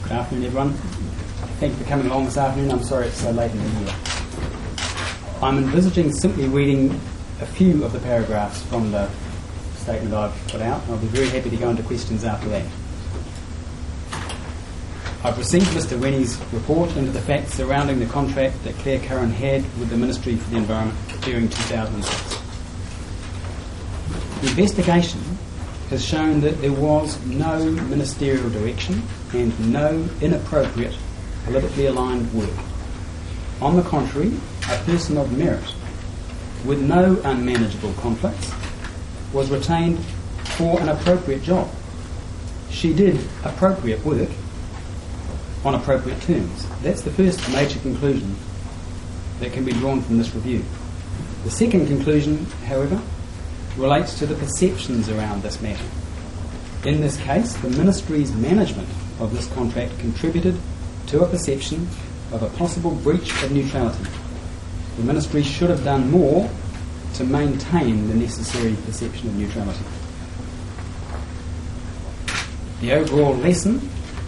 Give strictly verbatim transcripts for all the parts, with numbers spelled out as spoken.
Good afternoon, everyone. Thank you for coming along this afternoon. I'm sorry it's so late in the year. I'm envisaging simply reading a few of the paragraphs from the statement I've put out, and I'll be very happy to go into questions after that. I've received Mister Rennie's report into the facts surrounding the contract that Claire Curran had with the Ministry for the Environment during two thousand six. The investigation has shown that there was no ministerial direction and no inappropriate politically aligned work. On the contrary, a person of merit with no unmanageable conflicts was retained for an appropriate job. She did appropriate work on appropriate terms. That's the first major conclusion that can be drawn from this review. The second conclusion, however, relates to the perceptions around this matter. In this case, the Ministry's management of this contract contributed to a perception of a possible breach of neutrality. The Ministry should have done more to maintain the necessary perception of neutrality. The overall lesson,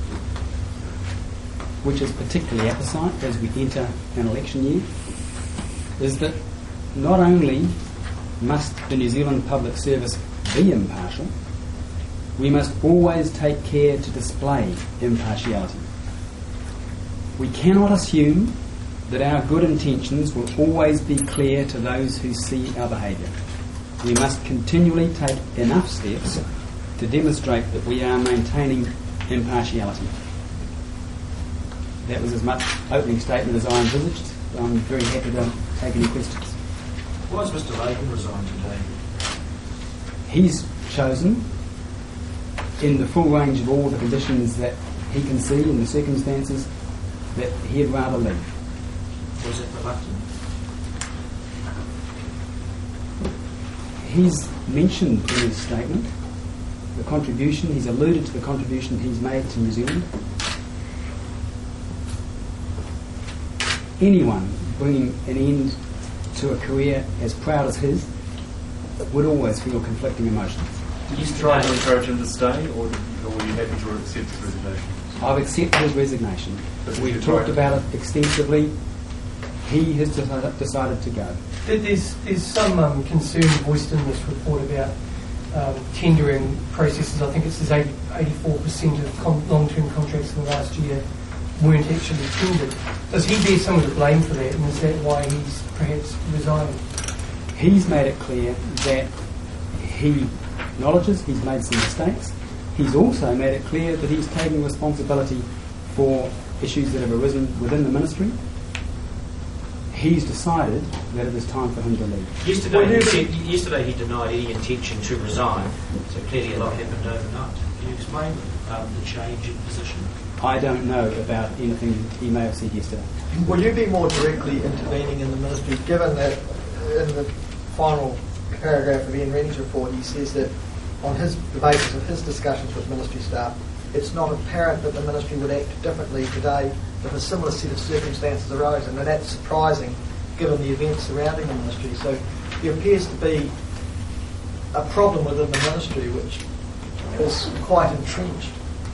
which is particularly apposite as we enter an election year, is that not only must the New Zealand Public Service be impartial, we must always take care to display impartiality. We cannot assume that our good intentions will always be clear to those who see our behaviour. We must continually take enough steps to demonstrate that we are maintaining impartiality. That was as much opening statement as I envisaged. I'm very happy to take any questions. Why has Mister Logan resigned today? He's chosen, in the full range of all the conditions that he can see in the circumstances, that he'd rather leave. Was it reluctant? He's mentioned in his statement the contribution, he's alluded to the contribution he's made to New Zealand. Anyone bringing an end to a career as proud as his would always feel conflicting emotions. Did you try to encourage him to stay, or, did you, or were you happy to accept his resignation? I've accepted his resignation. But We've talked about it extensively. He has decided, decided to go. There's, there's some um, concern voiced in this report about um, tendering processes. I think it says eighty, eighty-four percent of con- long-term contracts in the last year weren't actually tendered. Does he bear some of the blame for that, and is that why he's perhaps resigning? He's made it clear that he acknowledges he's made some mistakes. He's also made it clear that he's taking responsibility for issues that have arisen within the Ministry. He's decided that it is time for him to leave. Yesterday, he, said, yesterday he denied any intention to resign, so clearly a lot happened overnight. Can you explain um, the change in position? I don't know about anything he may have said yesterday. Will you be more directly intervening in the Ministry, given that in the final paragraph of Ian Rennie's report he says that on his, the basis of his discussions with Ministry staff, it's not apparent that the Ministry would act differently today if a similar set of circumstances arose, and that that's surprising given the events surrounding the Ministry. So there appears to be a problem within the Ministry which is quite entrenched.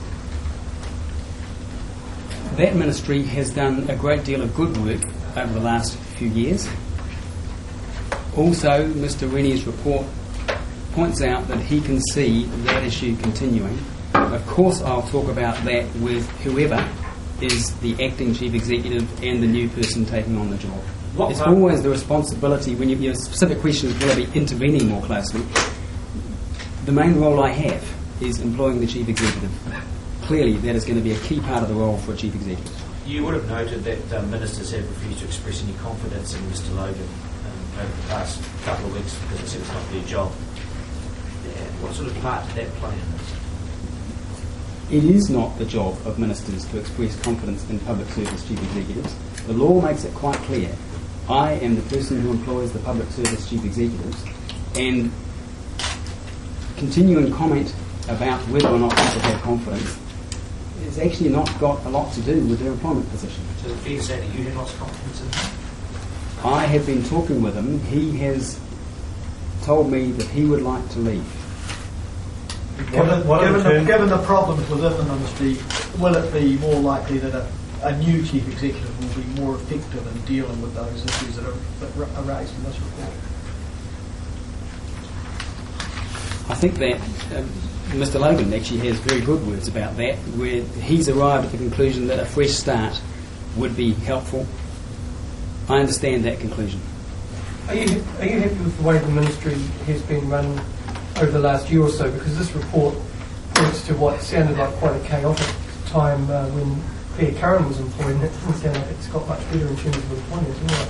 That Ministry has done a great deal of good work over the last few years. Also, Mister Rennie's report points out that he can see that issue continuing. Of course, I'll talk about that with whoever is the acting chief executive and the new person taking on the job. What it's always the responsibility, when you, your specific question is will I be intervening more closely, the main role I have is employing the chief executive. Clearly, that is going to be a key part of the role for a chief executive. You would have noted that um, ministers have refused to express any confidence in Mister Logan um, over the past couple of weeks because they said it's not their job. Yeah. What sort of part did that play in this? It is not the job of ministers to express confidence in public service chief executives. The law makes it quite clear. I am the person who employs the public service chief executives, and continuing comment about whether or not people have confidence has actually not got a lot to do with their employment position. So the fair say that you have lost confidence in him? I have been talking with him. He has told me that he would like to leave. Given, what are given, the the, terms? given the problems within the ministry, will it be more likely that a, a new chief executive will be more effective in dealing with those issues that are, that are raised in this report? I think that um, Mr Logan actually has very good words about that, where he's arrived at the conclusion that a fresh start would be helpful. I understand that conclusion. Are you, are you happy with the way the ministry has been run over the last year or so? Because this report points to what sounded like quite a chaotic time uh, when Claire Curran was employed, and it doesn't sound like it's got much better in terms of employment, anyway.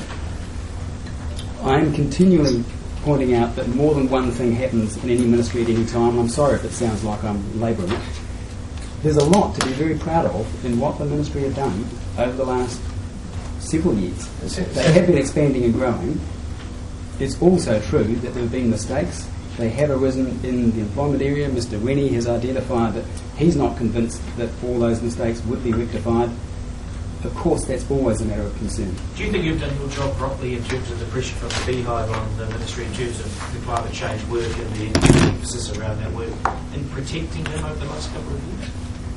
I'm continually pointing out that more than one thing happens in any ministry at any time. I'm sorry if it sounds like I'm labouring it. There's a lot to be very proud of in what the ministry have done over the last several years. They have been expanding and growing. It's also true that there have been mistakes. They have arisen in the employment area. Mr Rennie has identified that he's not convinced that all those mistakes would be rectified. Of course, that's always a matter of concern. Do you think you've done your job properly in terms of the pressure from the Beehive on the ministry in terms of the climate change work and the emphasis around that work in protecting them over the last couple of years?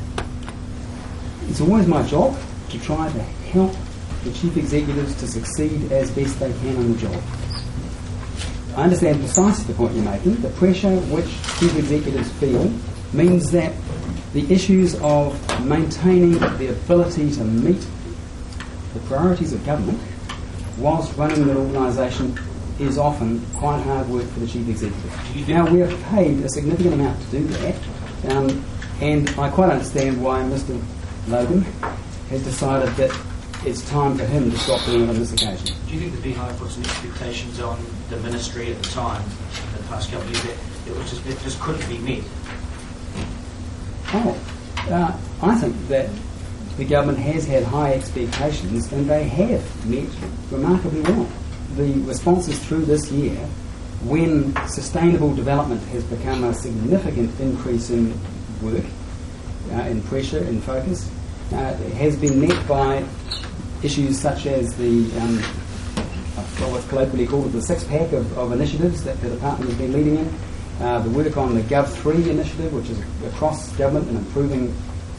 It's always my job to try to help the chief executives to succeed as best they can on the job. I understand precisely the point you're making. The pressure which chief executives feel means that the issues of maintaining the ability to meet the priorities of government whilst running an organisation is often quite hard work for the chief executive. Now, we are paid a significant amount to do that, um, and I quite understand why Mr Logan has decided that it's time for him to stop doing it on this occasion. Do you think the Beehive put some expectations on the ministry at the time, in the past couple of years, that it, was just, it just couldn't be met? Oh, uh, I think that the government has had high expectations and they have met remarkably well. The responses through this year, when sustainable development has become a significant increase in work, uh, in pressure, in focus, uh, has been met by issues such as the, um, what's colloquially called the six-pack of, of initiatives that the department has been leading in. Uh, the work on the Gov three initiative, which is across government and improving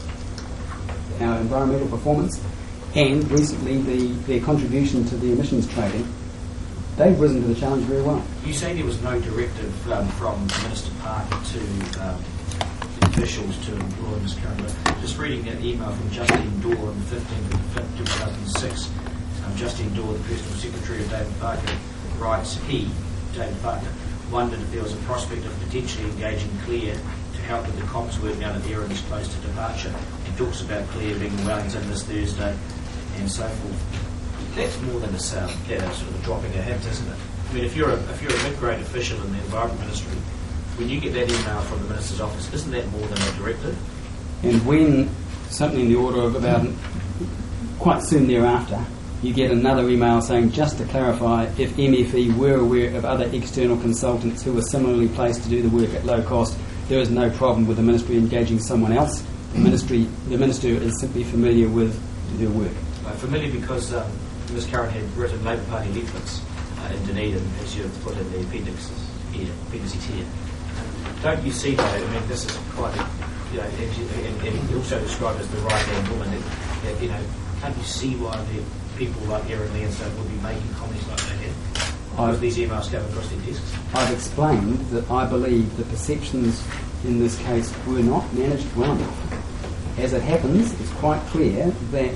our environmental performance, and recently the, their contribution to the emissions trading. They've risen to the challenge very well. You say there was no directive um, from Minister Parker to um, officials to employ Miz Curran. Just reading an email from Justine Dorr on the fifteenth of the fifth, two thousand six. Um, Justine Dorr, the personal secretary of David Parker, writes, he, David Parker, wondered if there was a prospect of potentially engaging Claire to help with the comms work now that Erin is close to departure. He talks about Claire being in Wellington this Thursday and so forth. That's more than a sound, yeah, sort of dropping a hint, isn't it? I mean, if you're a if you're a mid-grade official in the Environment Ministry, when you get that email from the Minister's office, isn't that more than a directive? And when something in the order of about quite soon thereafter, you get another email saying, just to clarify, if M F E were aware of other external consultants who were similarly placed to do the work at low cost, there is no problem with the Ministry engaging someone else. The Ministry, the Minister is simply familiar with their work. I'm familiar because um, Miz Curran had written Labour Party leaflets uh, in Dunedin, as you've put in the appendix here, appendices here. Don't you see, though, I mean, this is quite, a, you know, and, and, and also described as the right-hand woman, that, that, you know, can't you see why the people like Erin Lee and so would be making comments like that here? Because these emails come across their desks. I've explained that I believe the perceptions in this case were not managed well enough. As it happens, it's quite clear that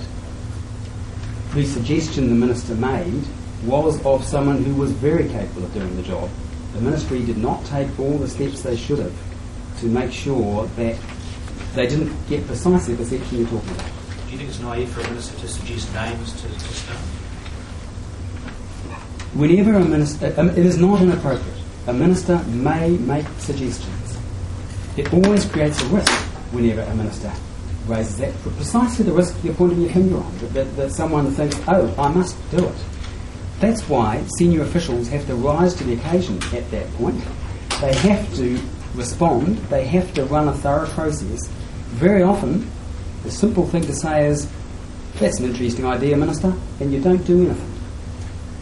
the suggestion the Minister made was of someone who was very capable of doing the job. The Ministry did not take all the steps they should have to make sure that they didn't get precisely the perception you're talking about. Do you think it's naive for a minister to suggest names to, to start? Whenever a minister, um, it is not inappropriate. A minister may make suggestions. It always creates a risk whenever a minister raises that, for precisely the risk you're pointing your finger on, that, that, that someone thinks, oh, I must do it. That's why senior officials have to rise to the occasion at that point. They have to respond. They have to run a thorough process. Very often, the simple thing to say is, that's an interesting idea, Minister, and you don't do anything.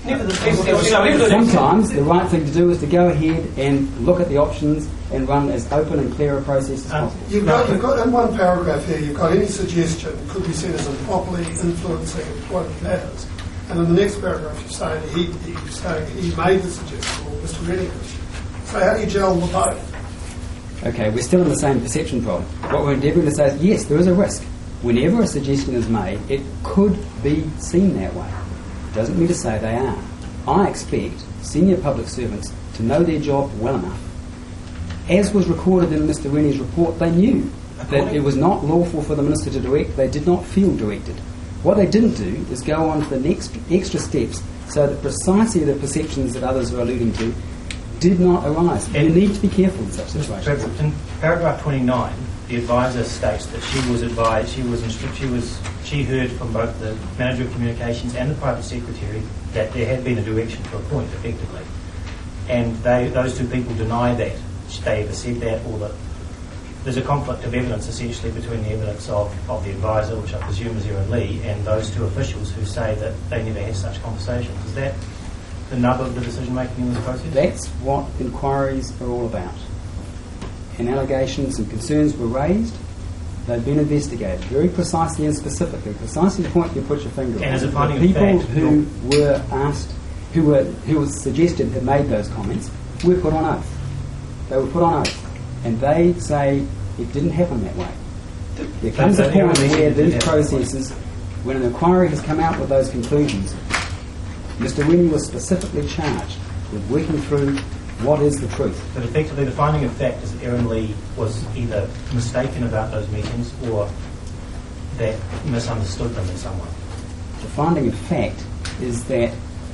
Nevertheless, So, so nevertheless- Sometimes the right thing to do is to go ahead and look at the options and run as open and clear a process as Um, possible. You've got, you've got in one paragraph here, you've got any suggestion could be seen as improperly influencing employment matters. And in the next paragraph, you say that he, he's saying he made the suggestion, or Mister Rennie did. So how do you gel the both? Okay, we're still in the same perception problem. What we're endeavouring to say is, yes, there is a risk. Whenever a suggestion is made, it could be seen that way. Doesn't mean to say they are. I expect senior public servants to know their job well enough. As was recorded in Mister Rennie's report, they knew that it was not lawful for the Minister to direct. They did not feel directed. What they didn't do is go on to the next extra steps so that precisely the perceptions that others are alluding to did not arise. You need to be careful in such situations. In paragraph twenty-nine, the advisor states that she was advised, she was instructed, she was, she heard from both the manager of communications and the private secretary that there had been a direction to appoint, effectively, and they, those two people deny that they either said that, or that there's a conflict of evidence essentially between the evidence of, of the advisor, which I presume is Erin Lee, and those two officials who say that they never had such conversations. Is that the nub of the decision making in this process? That's what inquiries are all about. And allegations and concerns were raised. They've been investigated very precisely and specifically, precisely the point you put your finger on. And as a The finding of people fact, who were asked, who were who was suggested had made those comments, were put on oath. They were put on oath, and they say it didn't happen that way. There comes a But point they where didn't these happen. processes, when an inquiry has come out with those conclusions, Mister Rennie was specifically charged with working through what is the truth. But effectively, the finding of fact is that Erin Lee was either mistaken about those meetings or that misunderstood them in some way. The finding of fact is that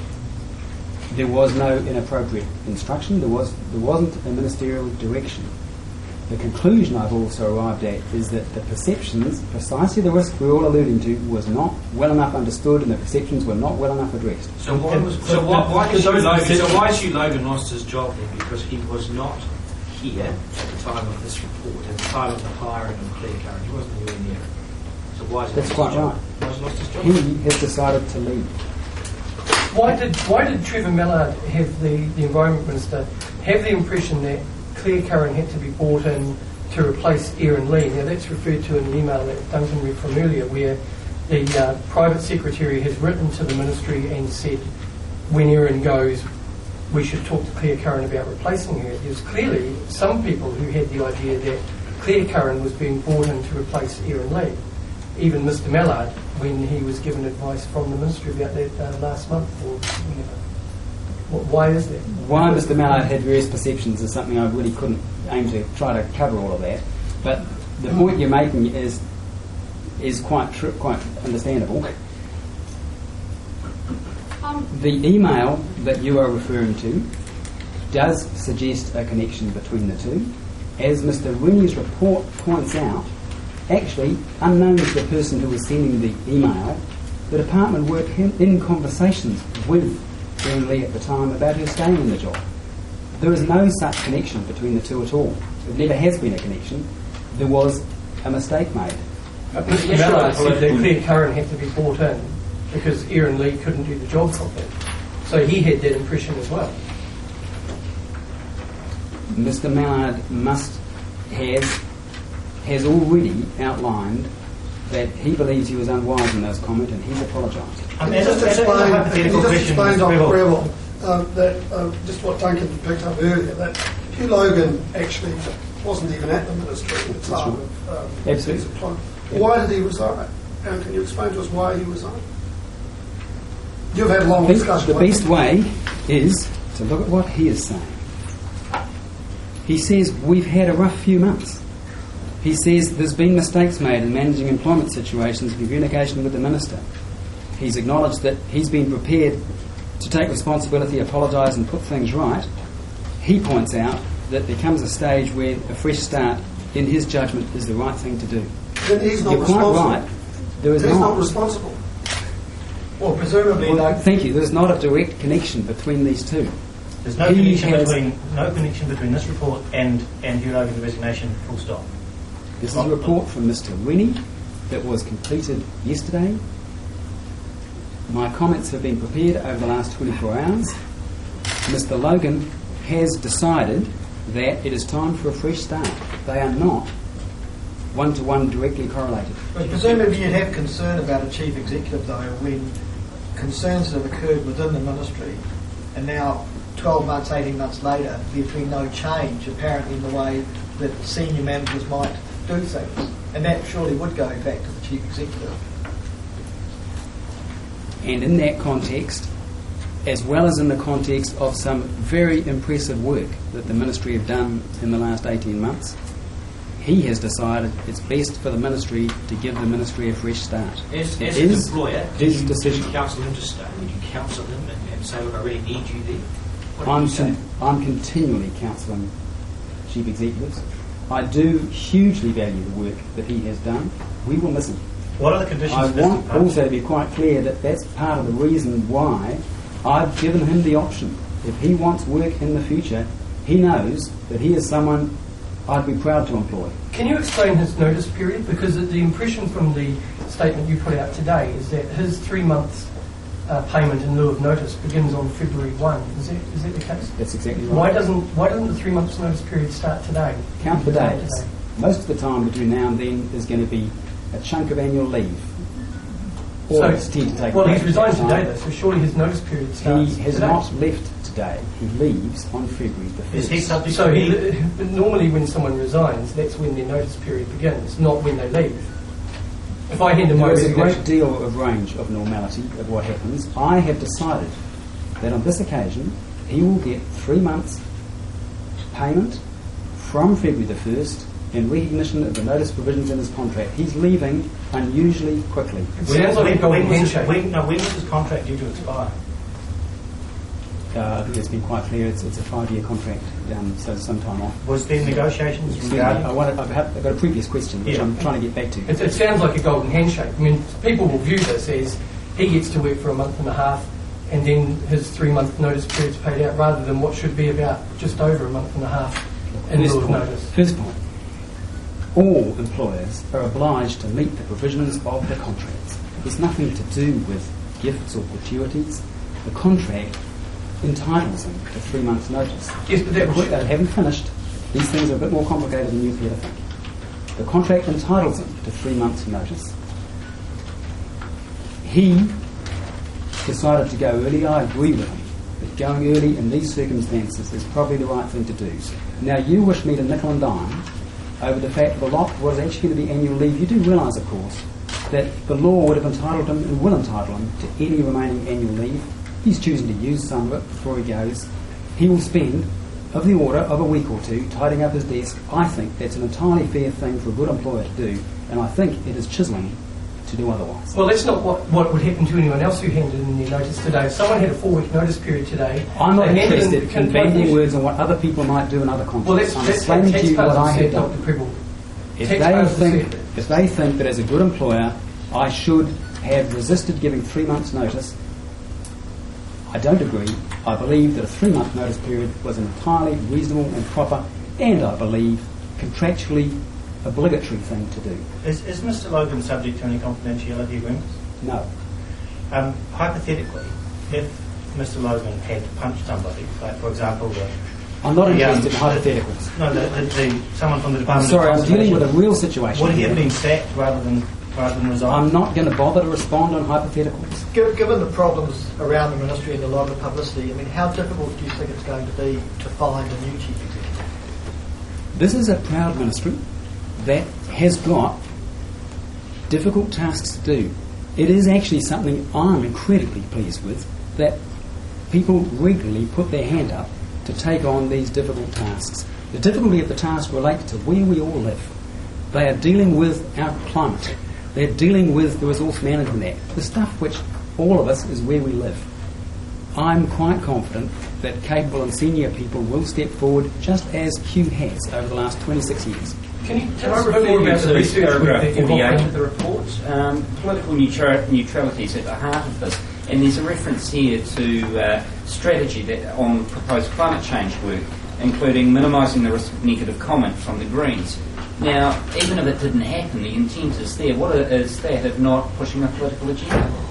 there was no inappropriate instruction, there was there wasn't a ministerial direction. The conclusion I've also arrived at is that the perceptions, precisely the risk we're all alluding to, was not well enough understood, and the perceptions were not well enough addressed. So why was so why, why did Hugh Logan, so why is Hugh Logan lost his job then? Because he was not here at the time of this report, at the time of the hiring of Claire Curran. He wasn't anywhere near it. So why is he That's lost quite his job? right. Why has he lost his job? He has decided to leave. Why did why did Trevor Mallard, have the, the Environment Minister, have the impression that Claire Curran had to be brought in to replace Erin Lee? Now that's referred to in the email that Duncan read from earlier, where the uh, private secretary has written to the ministry and said, when Erin goes, we should talk to Claire Curran about replacing her. There's clearly some people who had the idea that Claire Curran was being brought in to replace Erin Lee. Even Mister Mallard, when he was given advice from the ministry about that uh, last month or whenever. Wh- Why is that? Why Mister Mallard had various perceptions is something I really couldn't aim to try to cover all of that. But the point you're making is is quite tr- quite understandable. Um, The email that you are referring to does suggest a connection between the two. As Mister Rennie's report points out, actually, unknown to the person who was sending the email, the department were in, in conversations with Erin Lee at the time about her staying in the job. There is no such connection between the two at all. There never has been a connection. There was a mistake made. But Mister Mallard said that Claire Curran had to be brought in because Erin Lee couldn't do the job properly. So he had that impression as well. Mister Mallard must have has already outlined that he believes he was unwise in those comments, and he's apologised. Um, Can you as just a- as a explain, can hypothetical you just question, explain, Mister Doctor Greville? Greville, um, that uh, just what Duncan picked up earlier, that Hugh Logan actually wasn't even at the ministry at the time of um, Absolutely. his employment. Why did he resign? And can you explain to us why he resigned? You've had long I think discussion. the best way is to look at what he is saying. He says, we've had a rough few months. He says there's been mistakes made in managing employment situations in communication with the Minister. He's acknowledged that he's been prepared to take responsibility, apologise and put things right. He points out that there comes a stage where a fresh start, in his judgment, is the right thing to do. Then he's not You're quite responsible. right. There is He's not. not responsible. Well, presumably, Well, like, thank you. There's not a direct connection between these two. There's no He connection has- between no connection between this report and and Hugh Logan's resignation. Full stop. This is a report from Mister Rennie that was completed yesterday. My comments have been prepared over the last twenty-four hours. Mister Logan has decided that it is time for a fresh start. They are not one-to-one directly correlated. But presumably you'd have concern about a chief executive, though, when concerns have occurred within the ministry, and now twelve months, eighteen months later, there's been no change, apparently, in the way that senior managers might do things. And that surely would go back to the chief executive. And in that context, as well as in the context of some very impressive work that the ministry have done in the last eighteen months, he has decided it's best for the ministry to give the ministry a fresh start. As, It as is an employer, his did you, decision. did you counsel him to stay? Would you counsel him and, and say, look, I really need you there? What did I'm, you say? con- I'm continually counselling chief executives. I do hugely value the work that he has done. We will miss him. What are the conditions I of this want departure? also to be quite clear that that's part of the reason why I've given him the option. If he wants work in the future, he knows that he is someone I'd be proud to employ. Can you explain his notice period? Because the impression from the statement you put out today is that his three months uh, payment in lieu of notice begins on February first. Is that, is that the case? That's exactly right. Why doesn't why doesn't the three months notice period start today? Count the Today. days. Most of the time between now and then is going to be a chunk of annual leave. Or it's tend to take well, a he's break resigned at that today, time. though, so surely his notice period starts He has today. not left today. He leaves on February the first. Is he subject So to he, leave? but normally when someone resigns, that's when their notice period begins, not when they leave. If I hand in my There is a resignation... great deal of range of normality of what happens. I have decided that on this occasion he will get three months payment from February the first in recognition of the notice provisions in his contract. He's leaving unusually quickly. It sounds like a golden when, was his, handshake. when, no, when was his contract due to expire? Uh, I think it's been quite clear it's, it's a five-year contract, um, so some time off. Was there negotiations Excuse me, regarding... I wanted, I've, had, I've got a previous question which Yeah. I'm trying to get back to. It, it sounds like a golden handshake. I mean, people will view this as he gets to work for a month and a half and then his three-month notice period's paid out rather than what should be about just over a month and a half in First lieu of point, notice. first point. All employers are obliged to meet the provisions of the contracts. There's nothing to do with gifts or gratuities. The contract entitles them to three months' notice. Yes, but that But was... they haven't finished. These things are a bit more complicated than you appear to think. The contract entitles them to three months' notice. He decided to go early. I agree with him that going early in these circumstances is probably the right thing to do. Now, you wish me to nickel and dime over the fact the lot was actually going to be annual leave. You do realise, of course, that the law would have entitled him and will entitle him to any remaining annual leave. He's choosing to use some of it before he goes. He will spend of the order of a week or two tidying up his desk. I think that's an entirely fair thing for a good employer to do, and I think it is chiselling to do otherwise. Well, that's not what, what would happen to anyone else who handed in their notice today. If someone had a four-week notice period today... I'm not they handed interested in- in bandying words on what other people might do in other contexts. Well, that's, I'm that's explaining to you what I have done. Doctor Prebble. If they, Taxpayers think, have said if they think that as a good employer I should have resisted giving three months' notice, I don't agree. I believe that a three-month notice period was an entirely reasonable and proper, and I believe contractually obligatory thing to do. Is, is Mister Logan subject to any confidentiality agreements? No. Um, hypothetically, if Mister Logan had punched somebody, like for example, the, I'm not Yeah. interested in hypotheticals. no, the, the, the, someone from the I'm Department sorry, of I'm dealing with a Conservation, real situation. would he here. have been sacked rather than rather than resign? I'm not going to bother to respond on hypotheticals. Given, given the problems around the ministry and a lot of the publicity, I mean, how difficult do you think it's going to be to find a new chief executive? This is a proud ministry that has got difficult tasks to do. It is actually something I'm incredibly pleased with, that people regularly put their hand up to take on these difficult tasks. The difficulty of the task relates to where we all live. They are dealing with our climate. They're dealing with the Resource Management Act, the stuff which all of us is where we live. I'm quite confident that capable and senior people will step forward, just as Q has over the last twenty-six years. Can you Can tell I us a refer bit more you about the to research work paragraph that you've forty-eight done? of the report? Um, political neutra- neutrality is at the heart of this, and there's a reference here to uh, strategy that on proposed climate change work, including minimising the risk of negative comment from the Greens. Now, even if it didn't happen, the intent is there. What is that if not pushing a political agenda?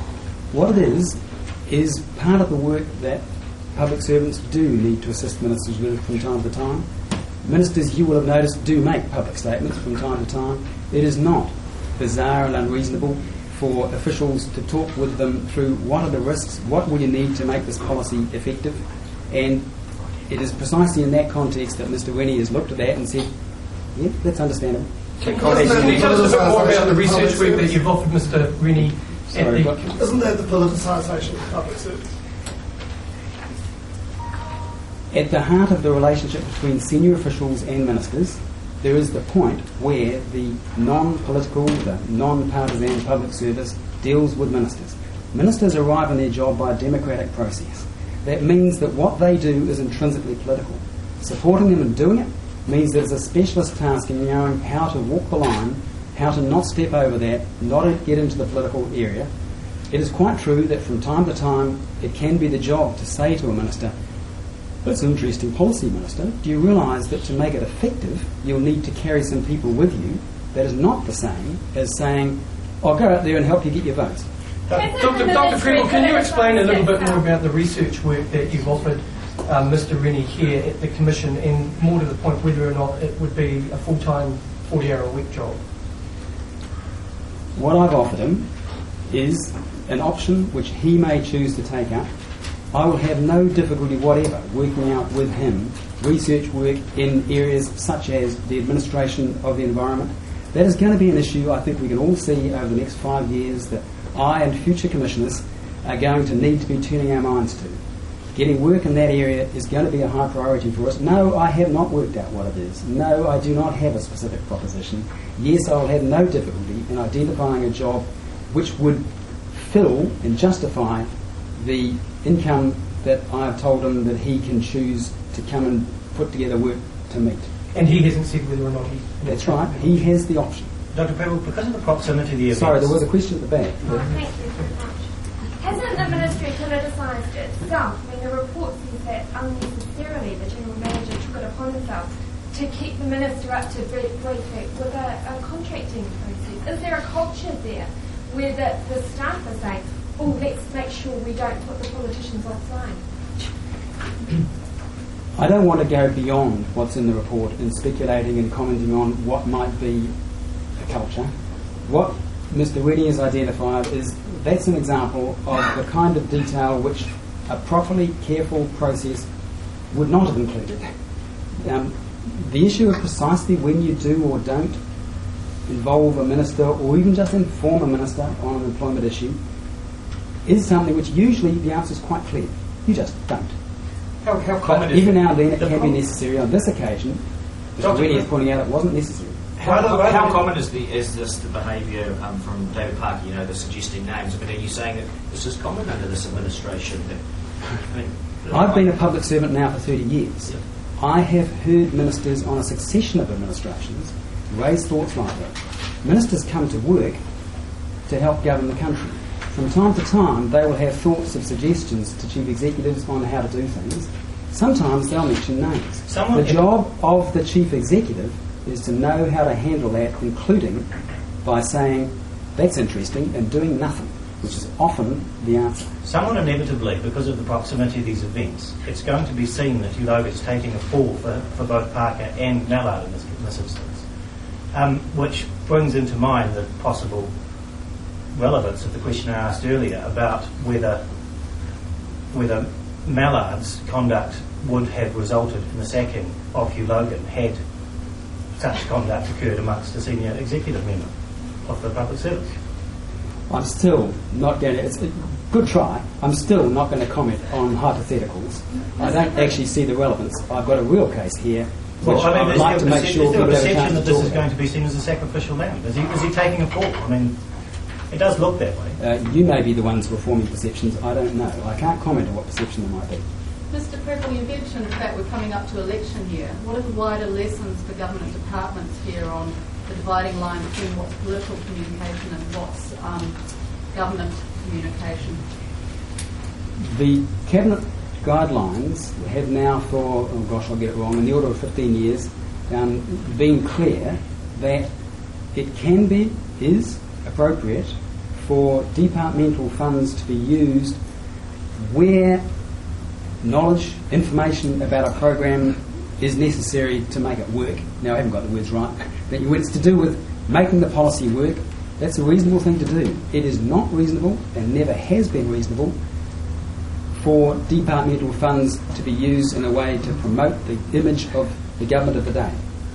What it is, is part of the work that public servants do need to assist ministers with from time to time. Ministers, you will have noticed, do make public statements from time to time. It is not bizarre and unreasonable for officials to talk with them through what are the risks, what will you need to make this policy effective, and it is precisely in that context that Mister Rennie has looked at that and said, yeah, that's understandable. Can you tell us a bit more about the research work that you've offered Mister Rennie? Sorry, the Isn't that the politicisation of public service? At the heart of the relationship between senior officials and ministers, there is the point where the non-political, the non-partisan public service deals with ministers. Ministers arrive on their job by a democratic process. That means that what they do is intrinsically political. Supporting them in doing it means that it's a specialist task in knowing how to walk the line, how to not step over that, not to get into the political area. It is quite true that from time to time it can be the job to say to a minister, "That's an interesting policy, Minister. Do you realise that to make it effective, you'll need to carry some people with you?" That is not the same as saying, "I'll go out there and help you get your votes." Doctor Doctor Prebble, can you explain a little bit more about the research work that you've offered um, Mister Rennie here at the Commission, and more to the point, whether or not it would be a full-time, forty-hour-a-week job? What I've offered him is an option which he may choose to take up. I will have no difficulty whatever working out with him research work in areas such as the administration of the environment. That is going to be an issue I think we can all see over the next five years that I and future commissioners are going to need to be turning our minds to. Getting work in that area is going to be a high priority for us. No, I have not worked out what it is. No, I do not have a specific proposition. Yes, I will have no difficulty in identifying a job which would fill and justify the income that I have told him that he can choose to come and put together work to meet. And he hasn't said whether or not he... That's right, he has the option. Doctor Prebble, because of the proximity of the events... Sorry, there was a question at the back. Oh, thank you very much. Hasn't the Ministry politicised itself when the report says that unnecessarily the General Manager took it upon himself to keep the Minister up to brief with a, a contracting process? Is there a culture there where the, the staff are saying, oh, let's make sure we don't put the politicians offline? I don't want to go beyond what's in the report in speculating and commenting on what might be a culture. What Mister Rennie has identified is that's an example of the kind of detail which a properly careful process would not have included. Um, the issue of precisely when you do or don't involve a minister or even just inform a minister on an employment issue is something which usually the answer is quite clear. You just don't. How, how But common even is now and then it the can be problem- necessary. On this occasion, Mister Doctor Rennie is Pre- pointing out it wasn't necessary. How, Rather- how rather- common is the is this the behaviour um, from David Parker? You know, the suggesting names. I mean, are you saying that this is common under this administration? That, I mean, I've been a public servant now for thirty years. I have heard ministers on a succession of administrations raise thoughts like that. Ministers come to work to help govern the country. From time to time, they will have thoughts of suggestions to chief executives on how to do things. Sometimes they'll mention names. Someone- the job of the chief executive is to know how to handle that, including by saying, that's interesting, and doing nothing, which is often the answer. Somewhat inevitably, because of the proximity of these events, it's going to be seen that Uloga is taking a fall for, for both Parker and Mallard in this, in this instance, um, which brings into mind the possible relevance of the question I asked earlier about whether whether Mallard's conduct would have resulted in the sacking of Hugh Logan had such conduct occurred amongst a senior executive member of the public service. I'm still not going to, it's a good try, I'm still not going to comment on hypotheticals. I don't actually see the relevance. I've got a real case here, which Well, I mean, I'd is like to there, make is sure there a people have a perception chance that to this talk is going about. to be seen as a sacrificial lamb? Is he, is he taking a fall? I mean, it does look that way. Uh, you may be the ones who are forming perceptions, I don't know. I can't comment on what perception there might be. Mister Prebble, you mentioned the fact we're coming up to election year. What are the wider lessons for government departments here on the dividing line between what's political communication and what's um, government communication? The Cabinet guidelines have now for, oh gosh, I'll get it wrong, in the order of fifteen years, um, been clear that it can be, is appropriate for departmental funds to be used where knowledge, information about a program is necessary to make it work. Now, I haven't got the words right, but when it's to do with making the policy work, that's a reasonable thing to do. It is not reasonable, and never has been reasonable, for departmental funds to be used in a way to promote the image of the government of the day.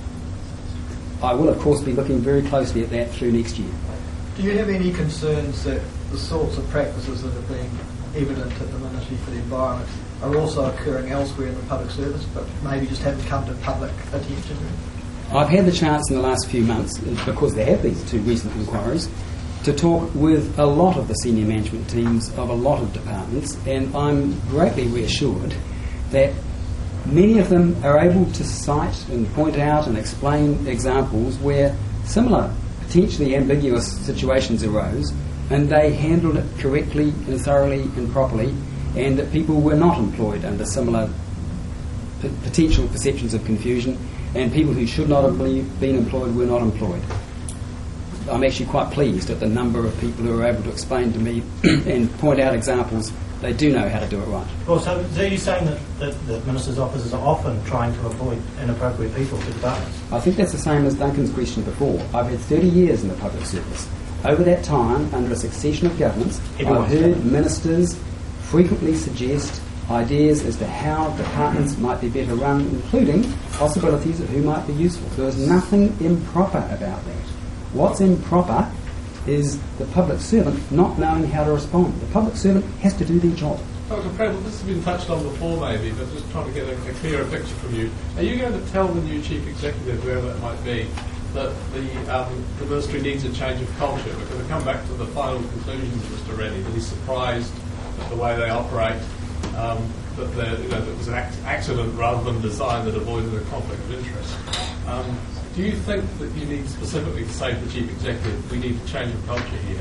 I will, of course, be looking very closely at that through next year. Do you have any concerns that the sorts of practices that are being evident at the Ministry for the Environment are also occurring elsewhere in the public service, but maybe just haven't come to public attention? I've had the chance in the last few months, because there have these two recent inquiries, to talk with a lot of the senior management teams of a lot of departments, and I'm greatly reassured that many of them are able to cite and point out and explain examples where similar, potentially ambiguous situations arose, and they handled it correctly and thoroughly and properly, and that people were not employed under similar p- potential perceptions of confusion, and people who should not have been employed were not employed. I'm actually quite pleased at the number of people who are able to explain to me and point out examples. They do know how to do it right. Well, so are you saying that, that the Minister's offices are often trying to avoid inappropriate people to departments? I think that's the same as Duncan's question before. I've had thirty years in the public service. Over that time, under a succession of governments, Everyone's I've heard government. ministers frequently suggest ideas as to how departments might be better run, including possibilities of who might be useful. There is nothing improper about that. What's improper is the public servant not knowing how to respond. The public servant has to do their job. Doctor Prattle, this has been touched on before maybe, but just trying to get a, a clearer picture from you. Are you going to tell the new chief executive, whoever it might be, that the, um, the ministry needs a change of culture? Because I come back to the final conclusions of Mister Reddy, that he's surprised at the way they operate, um, that, you know, that it was an ac- accident rather than design that avoided a conflict of interest. Um, do you think that you need specifically to say to the chief executive, we need a change of culture here?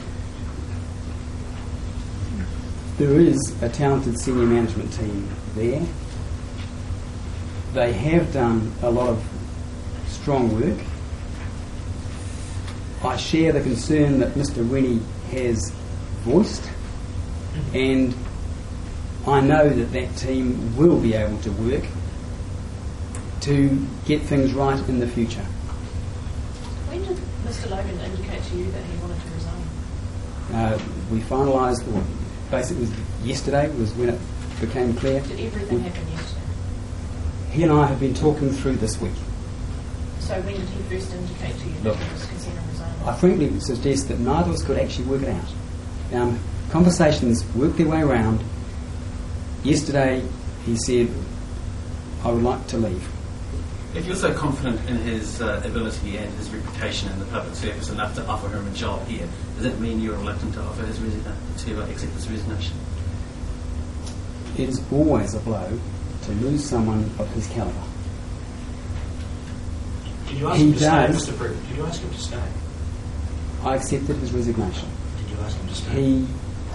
There is a talented senior management team there. They have done a lot of strong work. I share the concern that Mister Rennie has voiced, and I know that that team will be able to work to get things right in the future. When did Mister Logan indicate to you that he wanted to resign? Uh, we finalised, or basically it was yesterday was when it became clear. Did everything happen yesterday? He and I have been talking through this week. So when did he first indicate to you Look, that he was considering resigning? I frankly would suggest that neither of us could actually work it out. Um, conversations worked their way around. Yesterday he said, I would like to leave. If you're so confident in his uh, ability and his reputation in the public service enough to offer him a job here, does that mean you're reluctant to offer his resign- to uh, accept his resignation? It is always a blow to lose someone of his calibre. Did you ask He him to stay, does. Mister Prattle? Did you ask him to stay? I accepted his resignation. Did you ask him to stay? He,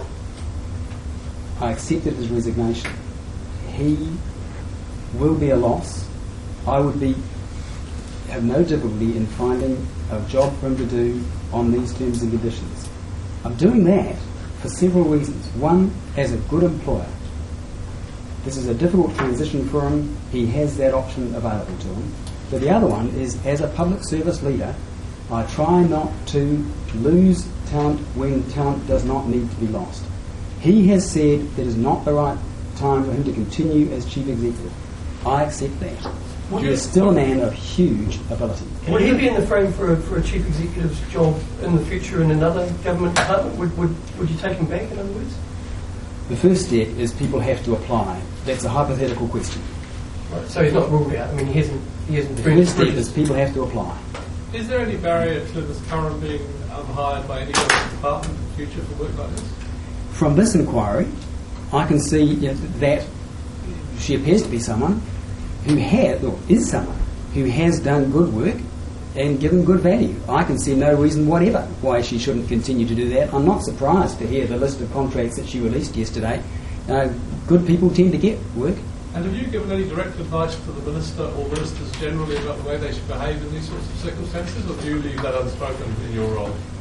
I accepted his resignation. He will be a loss. I would be have no difficulty in finding a job for him to do on these terms and conditions. I'm doing that for several reasons. One, as a good employer. This is a difficult transition for him. He has that option available to him. But the other one is, as a public service leader, I try not to lose talent when talent does not need to be lost. He has said it is not the right time for him to continue as chief executive. I accept that. He is still a man of huge ability. Would he be in the frame for a, for a chief executive's job in the future in another government department? Would, would, would you take him back, in other words? The first step is people have to apply. That's a hypothetical question. Right. So he's not ruled out. I mean, he hasn't. He hasn't. The first step is people have to apply. Is there any barrier to this current being um, hired by any government department in the future for work like this? From this inquiry, I can see you know, that she appears to be someone who has, or is someone who has done good work and given good value. I can see no reason whatever why she shouldn't continue to do that. I'm not surprised to hear the list of contracts that she released yesterday. Uh, good people tend to get work. And have you given any direct advice to the Minister or Ministers generally about the way they should behave in these sorts of circumstances, or do you leave that unspoken in your role?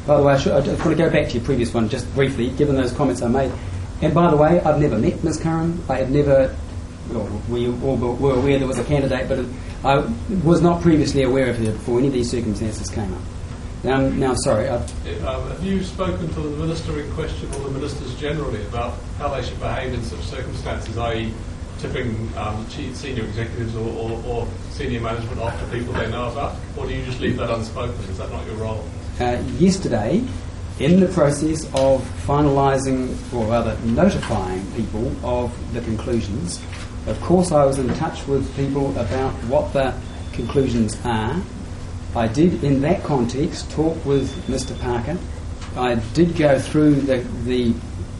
By the way, I, should, I just want to go back to your previous one just briefly, given those comments I made. And by the way, I've never met Miz Curran. I had never, well, we all were aware there was a candidate, but I was not previously aware of her before any of these circumstances came up. Now, now sorry. I, um, have you spoken to the minister in question or the ministers generally about how they should behave in such circumstances, that is tipping um, chief, senior executives or, or, or senior management off to people they know about? Or do you just leave that unspoken? Is that not your role? Uh, yesterday, in the process of finalising, or rather notifying people of the conclusions, of course I was in touch with people about what the conclusions are. I did, in that context, talk with Mister Parker. I did go through the, the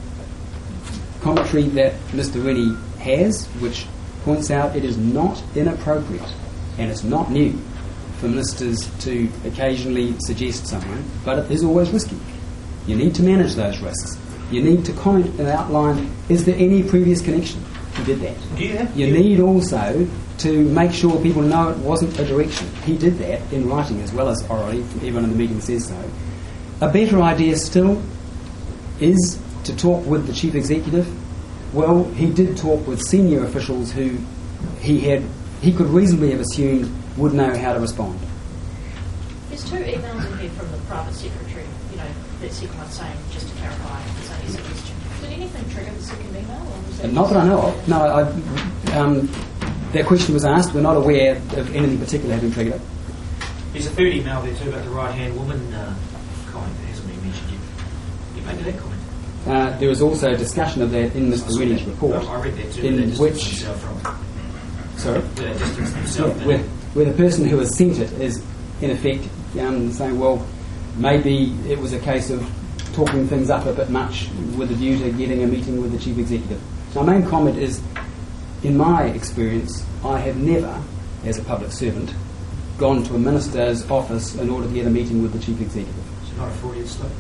commentary that Mister Rennie has, which points out it is not inappropriate and it's not new for ministers to occasionally suggest someone, but it is always risky. You need to manage those risks. You need to comment and outline, is there any previous connection? He did that. Do you have, you you need also to make sure people know it wasn't a direction. He did that in writing as well as orally. Everyone in the meeting says so. A better idea still is to talk with the chief executive. Well, he did talk with senior officials who he had, he could reasonably have assumed would know how to respond. There's two emails in here from the private secretary, you know, that said one saying, just to clarify, it's only a suggestion. Did anything trigger the second email? Or was that Not that I know of. No, I, um, that question was asked. We're not aware of anything particular having triggered it. There's a third email there too about the right-hand woman uh, comment that hasn't been mentioned yet. You made that comment. Uh, there was also a discussion of that in Mister Rennie's report, I read that too. in that which, himself from it. sorry, Yeah, distance yeah, himself. where, where the person who has sent it is in effect um, saying, well, maybe it was a case of talking things up a bit much with a view to getting a meeting with the chief executive. My main comment is, in my experience, I have never, as a public servant, gone to a minister's office in order to get a meeting with the chief executive. So not a Freudian slip.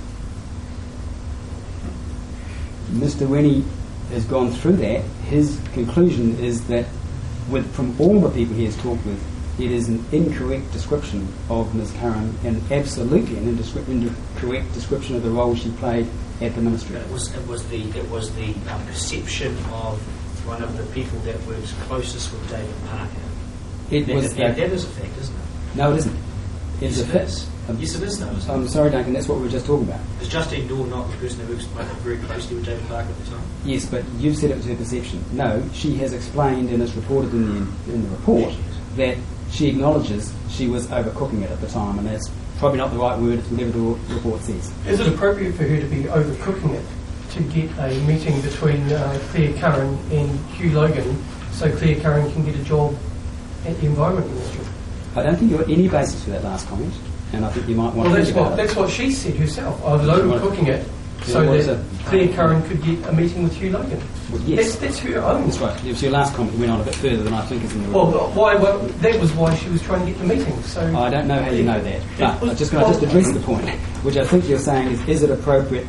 Mister Rennie has gone through that. His conclusion is that, with from all the people he has talked with, it is an incorrect description of Miz Curran and absolutely an indiscri- incorrect description of the role she played at the ministry. But it was it was the it was the um, perception of one of the people that works closest with David Parker. It that, was that, the, that is a fact, isn't it? No, it isn't. It's Yes, a it fact. is. Yes, it is, though, isn't it? I'm sorry, Duncan, that's what we were just talking about. Is Justine Dore not the person who works very closely with David Parker at the time? Yes, but you've said it was her perception. No, she has explained and is reported in the in the report that she acknowledges she was overcooking it at the time, and that's probably not the right word, it's whatever the report says. Is it appropriate for her to be overcooking it to get a meeting between uh, Claire Curran and Hugh Logan so Claire Curran can get a job at the Environment Ministry? I don't think there were any basis for that last comment, and I think you might want Well, to that's think about what, it. that's what she said herself. I was overcooking it so Yeah, what is that it? Claire Curran could get a meeting with Hugh Logan. Well, yes. That's, that's her own. That's right. It was your last comment that went on a bit further than I think is in the Well, report. why, well, that was why she was trying to get the meeting. So I don't know how you know that, but I'm just going to just address the point, which I think you're saying is, is it appropriate?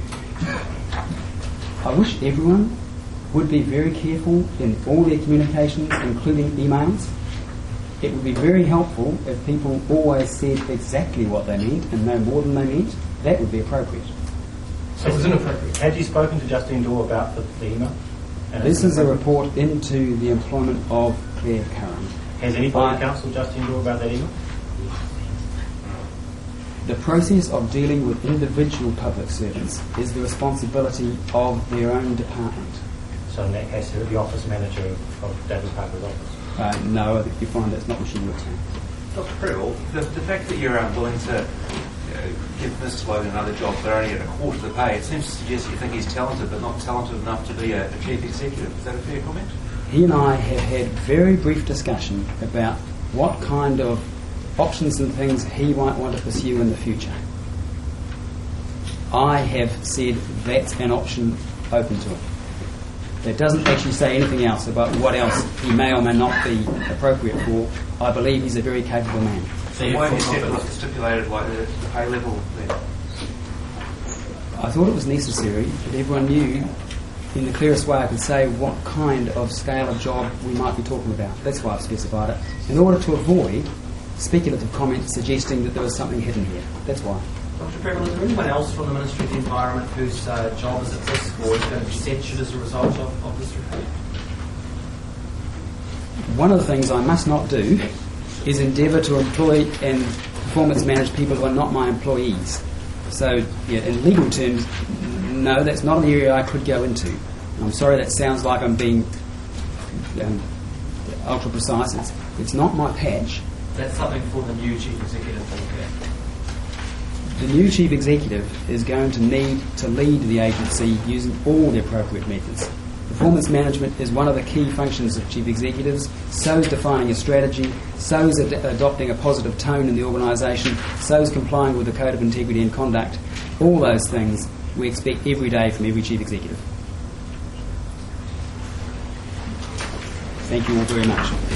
I wish everyone would be very careful in all their communications, including emails. It would be very helpful if people always said exactly what they meant and no more than they meant. That would be appropriate. So it was inappropriate. Had you spoken to Justine Dore about the, the email? And This it's is a inappropriate? report into the employment of Claire Curran. Has anybody I- counseled Justine Dore about that email? The process of dealing with individual public servants is the responsibility of their own department. So in that case, the office manager of, of David Parker's office. Uh, no, I think you find that's not what she works in. Doctor Prill, the, the fact that you're um, willing to uh, give Mister Logan another job but only at a quarter of the pay, it seems to suggest you think he's talented but not talented enough to be a, a chief executive. Is that a fair comment? He and I have had very brief discussion about what kind of options and things he might want to pursue in the future. I have said that's an option open to him. It doesn't actually say anything else about what else he may or may not be appropriate for. I believe he's a very capable man. So why have you said it was stipulated like the, the pay level then? I thought it was necessary that everyone knew in the clearest way I could say what kind of scale of job we might be talking about. That's why I've specified it. In order to avoid speculative comments suggesting that there was something hidden here. That's why. Doctor Prebble, is there anyone else from the Ministry of the Environment whose uh, job is at risk or is going to be censured as a result of, of this report? One of the things I must not do is endeavour to employ and performance manage people who are not my employees. So, yeah, in legal terms, no, that's not an area I could go into. I'm sorry that sounds like I'm being um, ultra precise. It's, it's not my patch. That's something for the new Chief Executive to look at. The new Chief Executive is going to need to lead the agency using all the appropriate methods. Performance management is one of the key functions of Chief Executives. So is defining a strategy, so is ad- adopting a positive tone in the organisation, so is complying with the Code of Integrity and Conduct. All those things we expect every day from every Chief Executive. Thank you all very much.